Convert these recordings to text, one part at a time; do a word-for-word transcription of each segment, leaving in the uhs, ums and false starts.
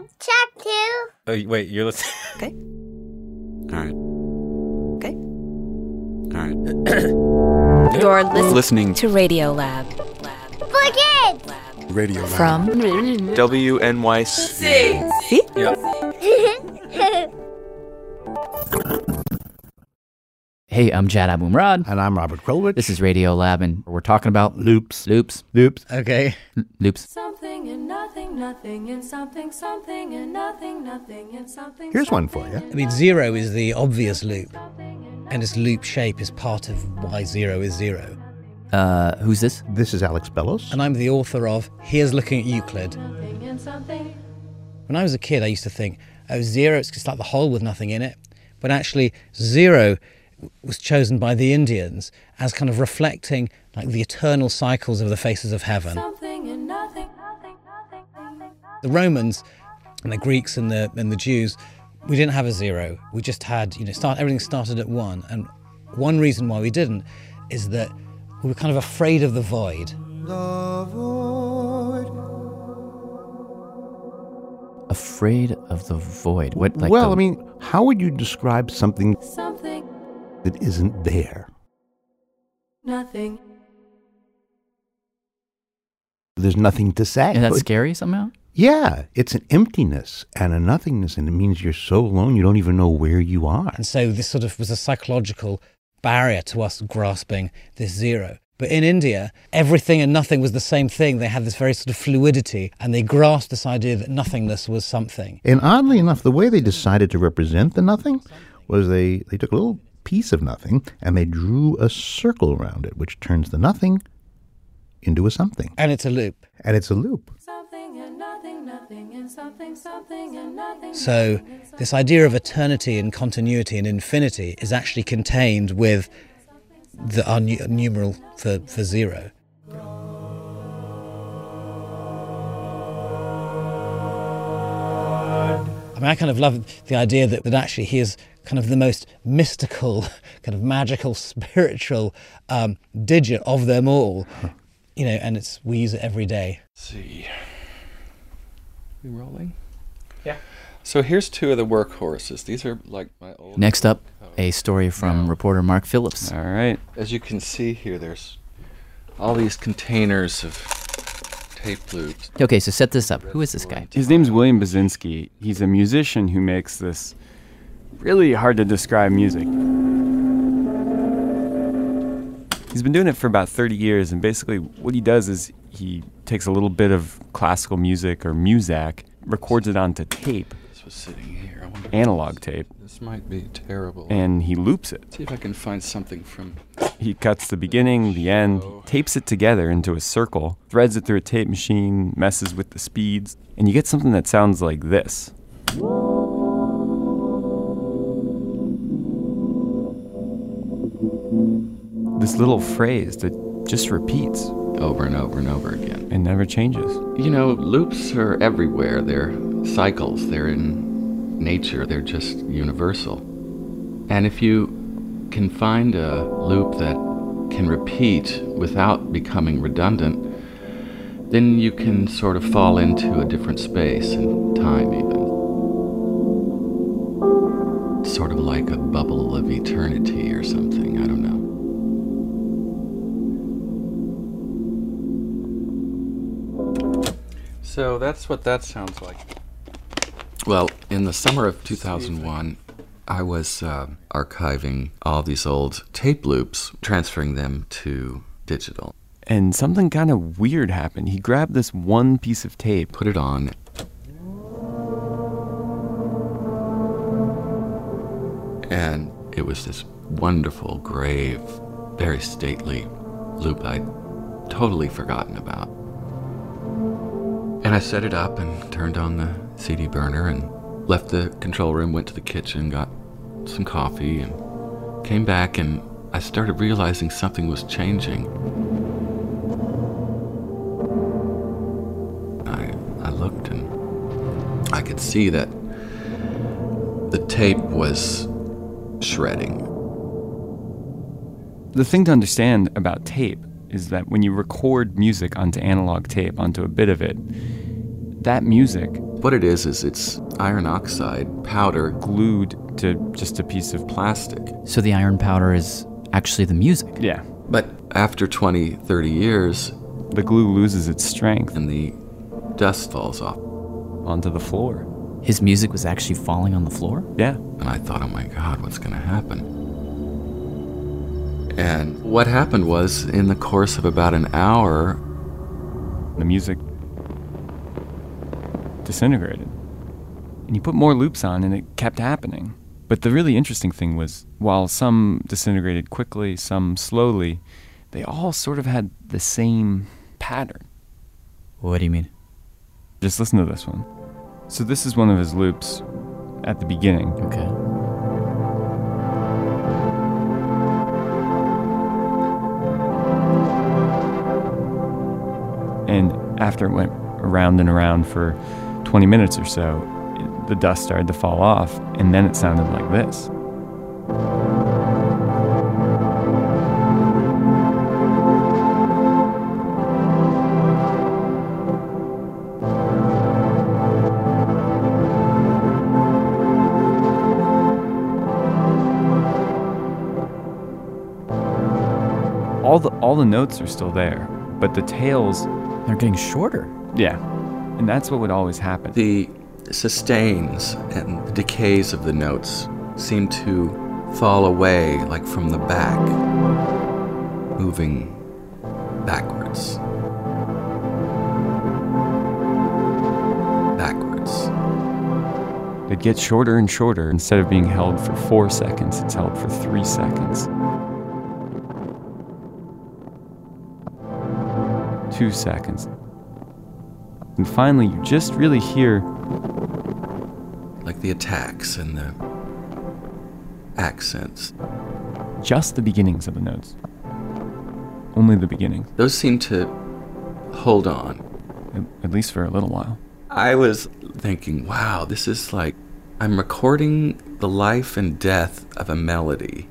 Check two. Oh, wait, you're listening. Okay. All right. Okay. All right. You're listening, Listening to Radio Lab. Lab. For kids. Lab. Radio Lab. From W N Y C. See? Yeah. Hey, I'm Jad Abumrad. And I'm Robert Krulwich. This is Radio Lab, and we're talking about Loops. loops, Loops. Okay. L- loops. Something and nothing, nothing and something, something and nothing, nothing and something. Here's one for you. I mean, zero is the obvious loop, and its loop shape is part of why zero is zero. Uh, who's this? This is Alex Bellos. And I'm the author of Here's Looking at Euclid. Nothing and something. When I was a kid, I used to think, oh, zero, it's just like the hole with nothing in it. But actually, zero was chosen by the Indians as kind of reflecting like the eternal cycles of the faces of heaven. Something and nothing, nothing, nothing, nothing. The Romans and the Greeks and the and the Jews, we didn't have a zero. We just had, you know, start everything started at one. And one reason why we didn't is that we were kind of afraid of the void. Afraid of the void. What? Like well, the- I mean, how would you describe something Something, that isn't there? nothing. There's nothing to say. is that But- scary somehow? Yeah, it's an emptiness and a nothingness, and it means you're so alone you don't even know where you are. And so this sort of was a psychological barrier to us grasping this zero. But in India, everything and nothing was the same thing. They had this very sort of fluidity, and they grasped this idea that nothingness was something. And oddly enough, the way they decided to represent the nothing was they, they took a little piece of nothing and they drew a circle around it, which turns the nothing into a something. And it's a loop. And it's a loop. Something and nothing, nothing and something, something and nothing. So nothing and something. this idea of eternity and continuity and infinity is actually contained with the our nu- numeral for, for zero. I mean, I kind of love the idea that, that actually he is kind of the most mystical, kind of magical, spiritual um, digit of them all. You know, and it's we use it every day. Let's see. We rolling? Yeah. So here's two of the workhorses. These are like my old. Next up, a story from No. reporter Mark Phillips. All right. As you can see here, there's all these containers of tape loops. Okay, so set this up. Who is this guy? His name's William Basinski. He's a musician who makes this really hard to describe music. He's been doing it for about thirty years, and basically what he does is he takes a little bit of classical music or muzak, records it onto tape, This was sitting here. I wonder if analog this- tape, This might be terrible. and he loops it. see if I can find something from. He cuts the beginning, the end, tapes it together into a circle, threads it through a tape machine, messes with the speeds, and you get something that sounds like this. This little phrase that just repeats Over and over and over again. and never changes. You know, loops are everywhere. They're cycles. They're in nature. They're just universal. And if you can find a loop that can repeat without becoming redundant, then you can sort of fall into a different space and time even. Sort of like a bubble of eternity or something. I don't know. So that's what that sounds like. Well, in the summer of two thousand one, I was uh, archiving all these old tape loops, transferring them to digital. And something kind of weird happened. He grabbed this one piece of tape, Put it on. And it was this wonderful, grave, very stately loop I'd totally forgotten about. And I set it up and turned on the C D burner and left the control room, went to the kitchen, got some coffee, and came back, and I started realizing something was changing. I, I looked and I could see that the tape was shredding. The thing to understand about tape is that when you record music onto analog tape, onto a bit of it, that music What it is is it's iron oxide powder Glued to just a piece of plastic. So the iron powder is actually the music. Yeah. But after twenty, thirty years, The glue loses its strength and the dust falls off. onto the floor. His music was actually falling on the floor? Yeah. And I thought, oh my God, what's going to happen? And what happened was, in the course of about an hour, The music disintegrated. And you put more loops on and it kept happening. But the really interesting thing was, while some disintegrated quickly, some slowly, they all sort of had the same pattern. What do you mean? Just listen to this one. So this is one of his loops at the beginning. Okay. And after it went around and around for twenty minutes or so, it, the dust started to fall off, and then it sounded like this. All the all the notes are still there, but the tails, They're getting shorter. yeah, and that's what would always happen. the sustains and the decays of the notes seem to fall away, like from the back, moving backwards. Backwards. It gets shorter and shorter. Instead of being held for four seconds, it's held for three seconds. Two seconds. And finally, you just really hear Like the attacks and the accents. just the beginnings of the notes. Only the beginnings, Those seem to hold on. at, at least for a little while. I was thinking, wow, this is like I'm recording the life and death of a melody.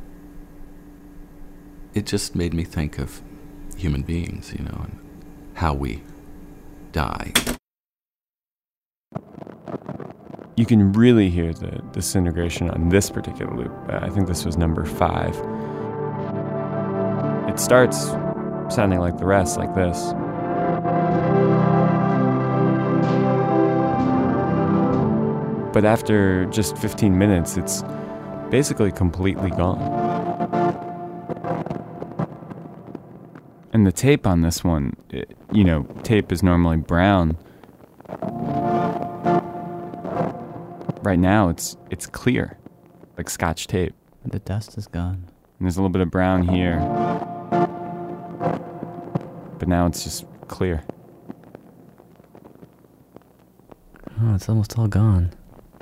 It just made me think of human beings, you know, and how we die. You can really hear the disintegration on this particular loop. Uh, I think this was number five. It starts sounding like the rest, like this. But after just fifteen minutes, it's basically completely gone. And the tape on this one, it, you know, tape is normally brown. Right now, it's it's clear, like Scotch tape. The dust is gone. And there's a little bit of brown here. But now it's just clear. Oh, it's almost all gone.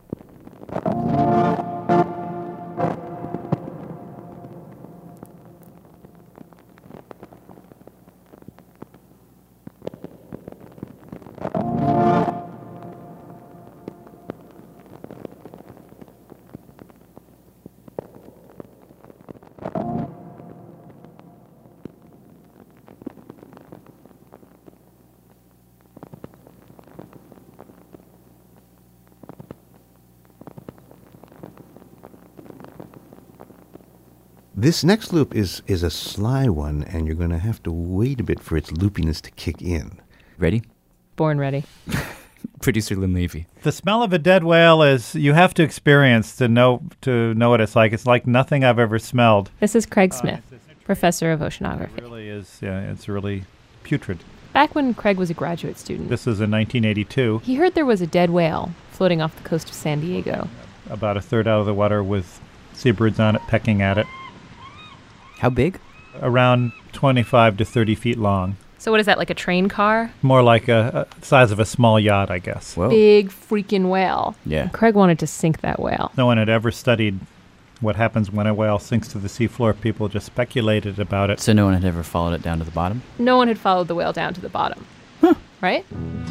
This next loop is is a sly one, and you're going to have to wait a bit for its loopiness to kick in. Ready? Born ready. Producer Lynn Levy. The smell of a dead whale is you have to experience to know to know what it's like. It's like nothing I've ever smelled. This is Craig Smith, professor of oceanography. It really is. Yeah, it's really putrid. Back when Craig was a graduate student, This is in nineteen eighty-two. he heard there was a dead whale floating off the coast of San Diego. About a third out of the water with seabirds on it pecking at it. How big? Around twenty-five to thirty feet long. So what is that, like a train car? More like a, a size of a small yacht, I guess. Whoa. Big freaking whale. Yeah. And Craig wanted to sink that whale. No one had ever studied what happens when a whale sinks to the seafloor. People just speculated about it. So no one had ever followed it down to the bottom? No one had followed the whale down to the bottom. Right?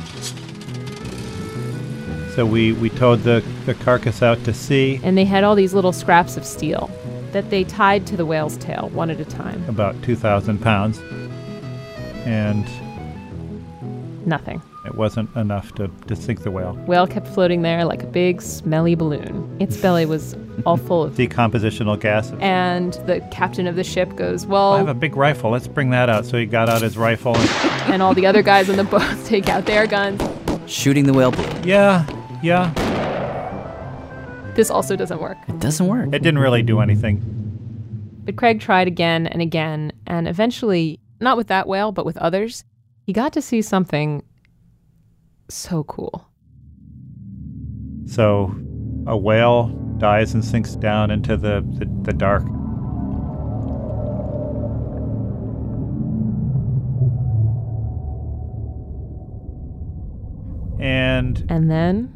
So we, we towed the, the carcass out to sea. And they had all these little scraps of steel that they tied to the whale's tail one at a time. About two thousand pounds. And Nothing. It wasn't enough to, to sink the whale. Whale kept floating there like a big, smelly balloon. Its belly was all full of... Decompositional gases. And the captain of the ship goes, well... I have a big rifle. Let's bring that out. So he got out his rifle. And, and all the other guys on the boat take out their guns. Shooting the whale blue. Yeah, yeah. This also doesn't work. It doesn't work. It didn't really do anything. But Craig tried again and again, and eventually, not with that whale, but with others, he got to see something so cool. So a whale dies and sinks down into the, the, the dark. And... And then...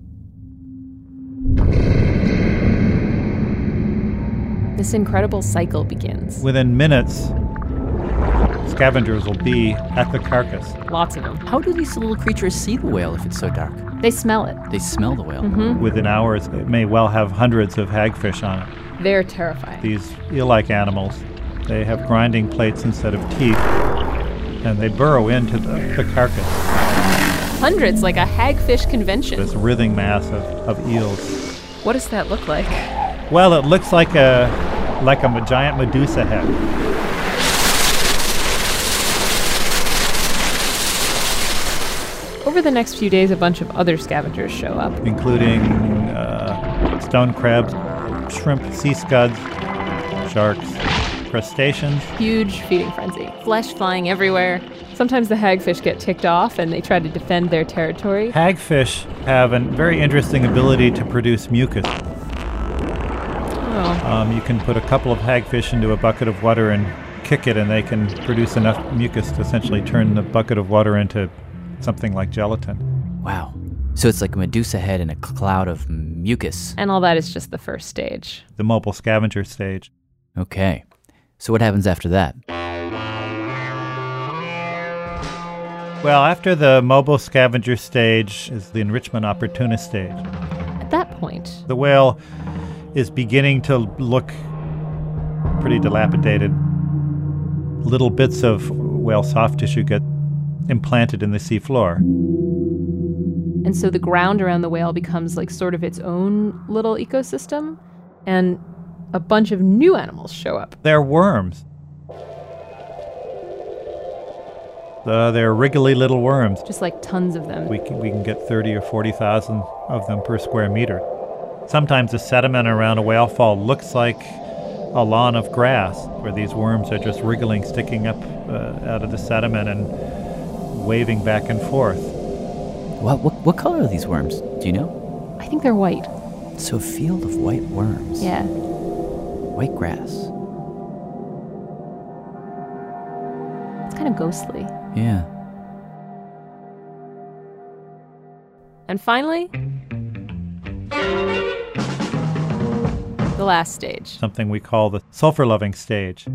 this incredible cycle begins. Within minutes, scavengers will be at the carcass. Lots of them. How do these little creatures see the whale if it's so dark? They smell it. They smell the whale. Mm-hmm. Within hours, it may well have hundreds of hagfish on it. They're terrifying. These eel-like animals, they have grinding plates instead of teeth, and they burrow into the, the carcass. Hundreds, like a hagfish convention. This writhing mass of, of eels. What does that look like? Well, it looks like a like a giant Medusa head. Over the next few days, a bunch of other scavengers show up. Including uh, stone crabs, shrimp, sea scuds, sharks, crustaceans. Huge feeding frenzy. Flesh flying everywhere. Sometimes the hagfish get ticked off and they try to defend their territory. Hagfish have a very interesting ability to produce mucus. Oh. Um, you can put a couple of hagfish into a bucket of water and kick it, and they can produce enough mucus to essentially turn the bucket of water into something like gelatin. Wow. So it's like a Medusa head in a cloud of mucus. And all that is just the first stage. The mobile scavenger stage. Okay. So what happens after that? Well, after the mobile scavenger stage is the enrichment opportunist stage. At that point, the whale is beginning to look pretty dilapidated. Little bits of whale soft tissue get implanted in the seafloor. And so the ground around the whale becomes like sort of its own little ecosystem, and a bunch of new animals show up. They're worms. Uh, they're wriggly little worms. Just like tons of them. We can, we can get thirty or forty thousand of them per square meter. Sometimes the sediment around a whale fall looks like a lawn of grass, where these worms are just wriggling, sticking up uh, out of the sediment and waving back and forth. What, what what color are these worms? Do you know? I think they're white. So a field of white worms. Yeah. White grass. It's kind of ghostly. Yeah. And finally, the last stage. Something we call the sulfur-loving stage.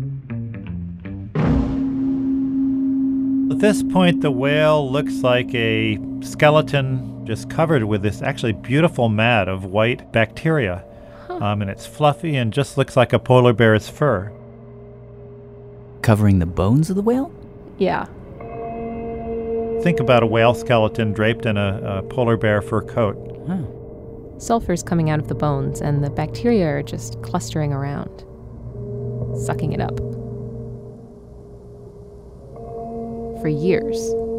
At this point, the whale looks like a skeleton just covered with this actually beautiful mat of white bacteria. Huh. Um, and it's fluffy and just looks like a polar bear's fur. Covering the bones of the whale? Yeah. Think about a whale skeleton draped in a, a polar bear fur coat. Huh. Sulfur's coming out of the bones, and the bacteria are just clustering around, sucking it up. For years.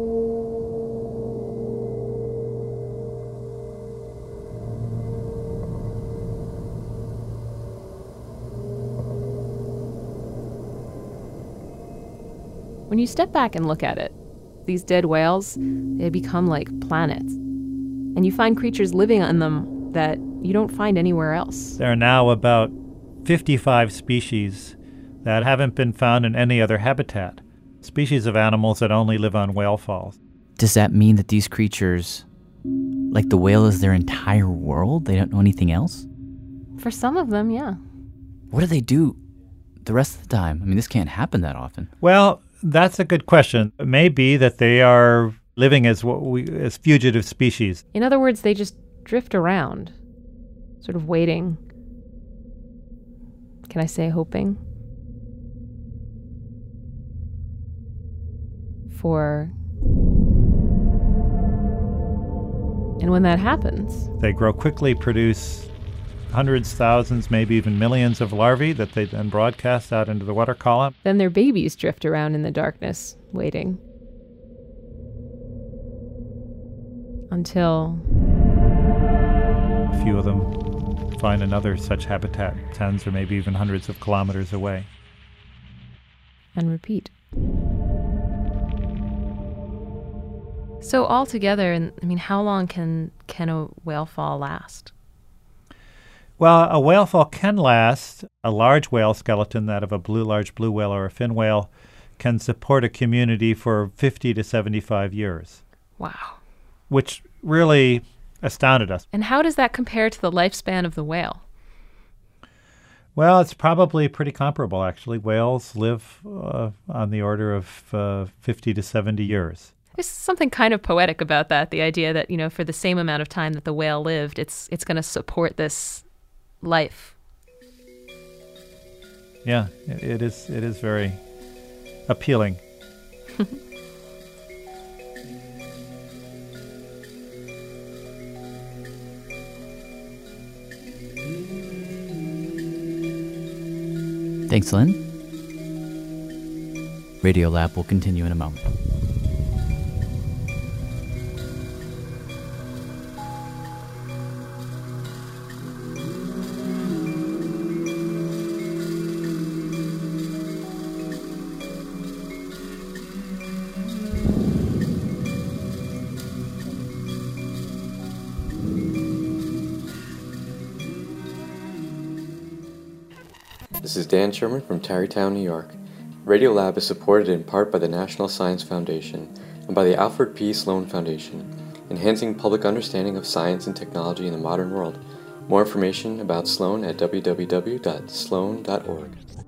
When you step back and look at it, these dead whales, they become like planets. And you find creatures living on them that you don't find anywhere else. There are now about fifty-five species that haven't been found in any other habitat. Species of animals that only live on whale falls. Does that mean that these creatures, like the whale, is their entire world? They don't know anything else? For some of them, yeah. What do they do the rest of the time? I mean, this can't happen that often. Well, that's a good question. It may be that they are living as what we as fugitive species. In other words, they just drift around, sort of waiting. Can I say hoping? For And when that happens, they grow quickly, produce hundreds, thousands, maybe even millions of larvae that they then broadcast out into the water column. then their babies drift around in the darkness, waiting. Until A few of them find another such habitat tens or maybe even hundreds of kilometers away. and repeat. So altogether, and I mean, how long can can a whale fall last? Well, a whale fall can last. A large whale skeleton, that of a blue large blue whale or a fin whale, can support a community for fifty to seventy-five years. Wow. Which really astounded us. And how does that compare to the lifespan of the whale? Well, it's probably pretty comparable, actually. Whales live uh, on the order of uh, fifty to seventy years. There's something kind of poetic about that, the idea that, you know, for the same amount of time that the whale lived, it's it's going to support this life. Yeah, it, it is it is very appealing. Thanks, Lynn. Radiolab will continue in a moment. This is Dan Sherman from Tarrytown, New York. Radiolab is supported in part by the National Science Foundation and by the Alfred P. Sloan Foundation, enhancing public understanding of science and technology in the modern world. More information about Sloan at w w w dot sloan dot org.